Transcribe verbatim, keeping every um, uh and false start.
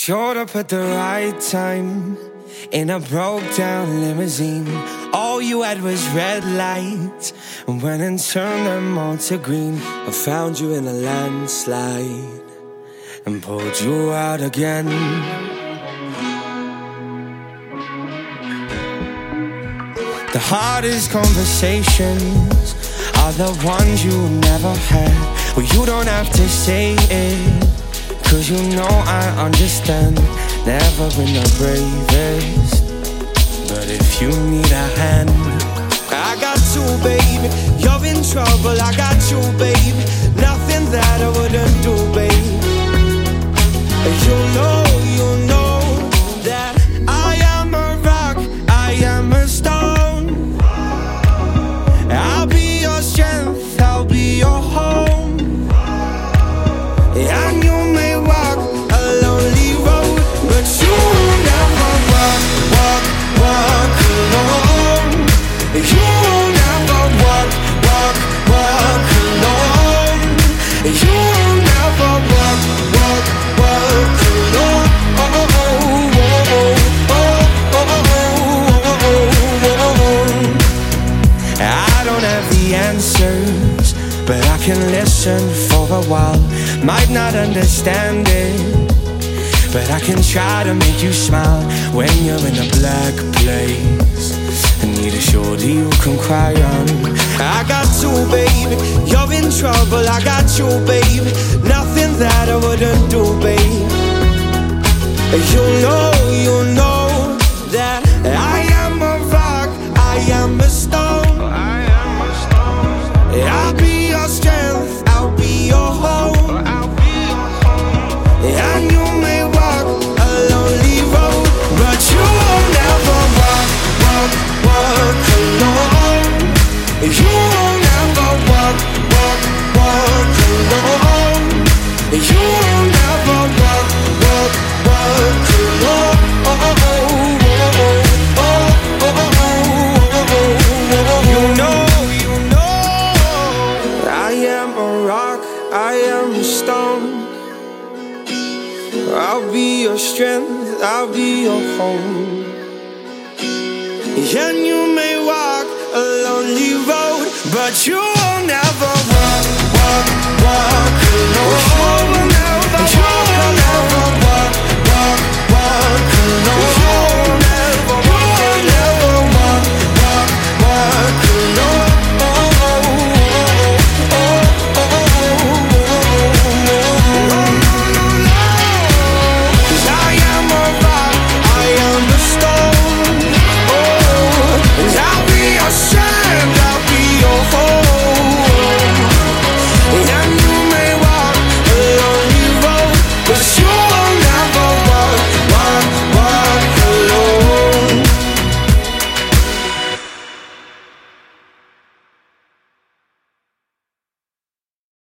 Showed up at the right time in a broke down limousine. All you had was red lights and went and turned them all to green. I found you in a landslide and pulled you out again. The hardest conversations are the ones you never had. Well, you don't have to say it, 'cause you know I understand. Never been the bravest, but if you need a hand, I got you, baby. You're in trouble, I got you, baby. Nothing that I wouldn't do, baby. You know, you know that I am a rock, I am a stone. I'll be your strength, I'll be your home. And you may walk a lonely road, but you will never walk, walk, walk alone. You will never walk, walk, walk alone. You will never walk, walk, walk alone. Oh, oh, oh, oh, oh, oh, oh, oh. I don't have the answers, but I can listen for a while. Might not understand it, but I can try to make you smile. When you're in a black place and need a shoulder you can cry on. I got you, baby. You're in trouble, I got you, baby. Nothing that I wouldn't do, baby. You know, you know that I am a rock, I am a stone. I'll be your strength, I'll be your home. And you may walk a lonely road, but you will never walk, walk, walk alone. You will never walk, walk, walk alone. You will never walk, walk, walk alone. Oh, oh, oh, oh, oh, oh, oh, oh. You know, you know, I am a rock, I am a stone. I'll be your strength, I'll be your home. And you may walk a lonely road, but you will never walk, walk, walk alone.